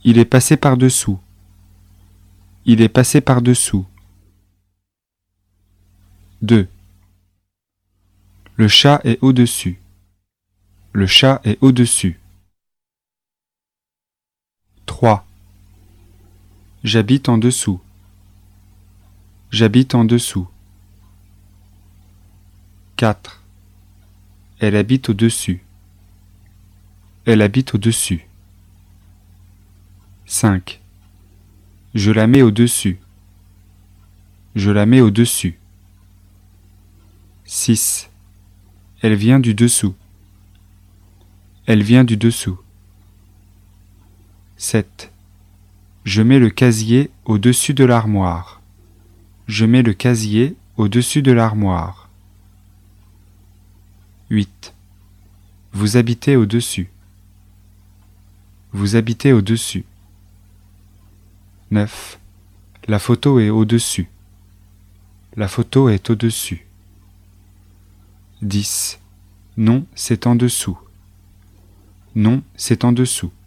Il est passé par-dessous. Il est passé par-dessous. 2. Le chat est au-dessus. Le chat est au-dessus. 3. J'habite en dessous. J'habite en dessous. 4. Elle habite au-dessus. Elle habite au-dessus. 5. Je la mets au-dessus. Je la mets au-dessus. 6. Elle vient du dessous. Elle vient du dessous. 7. Je mets le casier au-dessus de l'armoire. Je mets le casier au-dessus de l'armoire. 8. Vous habitez au-dessus. Vous habitez au-dessus. 9. La photo est au-dessus. La photo est au-dessus. 10. Non, c'est en dessous. Non, c'est en dessous.